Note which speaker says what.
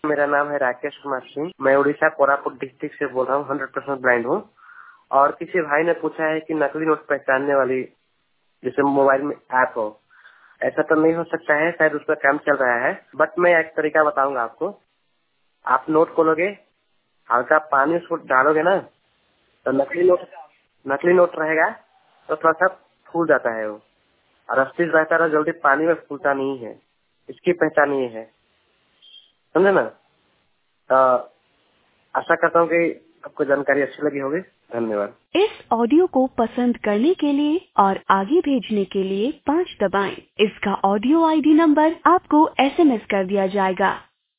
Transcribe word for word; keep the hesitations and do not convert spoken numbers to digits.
Speaker 1: मेरा नाम है राकेश कुमार सिंह। मैं उड़ीसा कोरापुट डिस्ट्रिक्ट से बोल रहा हूँ। हंड्रेड परसेंट ब्लाइंड हूँ। और किसी भाई ने पूछा है कि नकली नोट पहचानने वाली जैसे मोबाइल में ऐप हो, ऐसा तो नहीं हो सकता है, शायद उस पर काम चल रहा है। बट मैं एक तरीका बताऊंगा आपको। आप नोट खोलोगे, हल्का पानी उसको डालोगे ना, तो नकली नोट नकली नोट रहेगा तो थोड़ा सा फूल जाता है वो, और अस्थिर रहता है, जल्दी पानी में फूलता नहीं है। इसकी पहचान ये है, समझे ना। तो आशा करता हूँ कि आपको जानकारी अच्छी लगी होगी। धन्यवाद।
Speaker 2: इस ऑडियो को पसंद करने के लिए और आगे भेजने के लिए पाँच दबाएं। इसका ऑडियो आईडी नंबर आपको एसएमएस कर दिया जाएगा।